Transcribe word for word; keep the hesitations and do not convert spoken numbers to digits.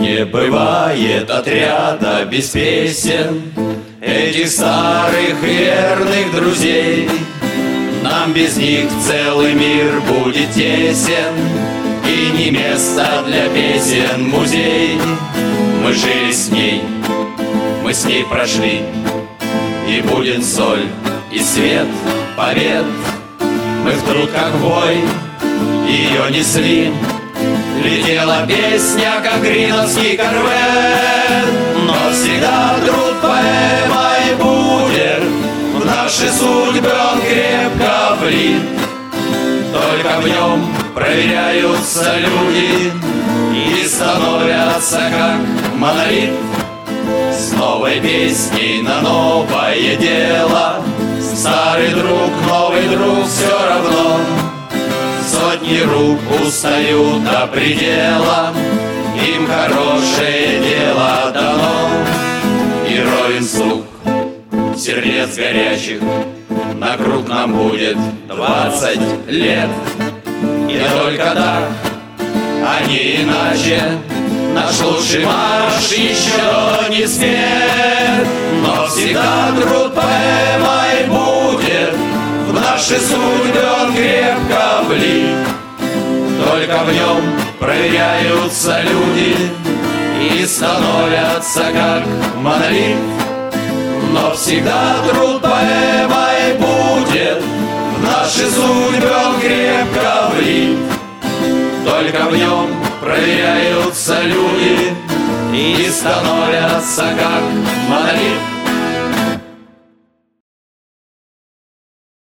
Не бывает отряда без песен, этих старых верных друзей. Нам без них целый мир будет тесен, и не место для песен музей. Мы жили с ней, мы с ней прошли и будем соль, и свет побед. Мы вдруг как бой ее несли. Летела песня, как гриновский корвет. Но всегда труд поэмой будет, в наши судьбы он крепко влит. Только в нем проверяются люди и становятся как монолит. С новой песней на новое дело, старый друг, новый друг, все равно. Сотни рук устают до предела, им хорошее дело дано. И ровен стук сердец горячих, на круг нам будет двадцать лет. И только так, а не иначе, наш лучший марш еще не спет. Но всегда труд поэмой будет, в наши судьбы он крепко влит. Только в нем проверяются люди и становятся как монолит. Но всегда труд поэмой будет, в наши судьбы он крепко влит. Только в нем проверяются люди и становятся как монолит.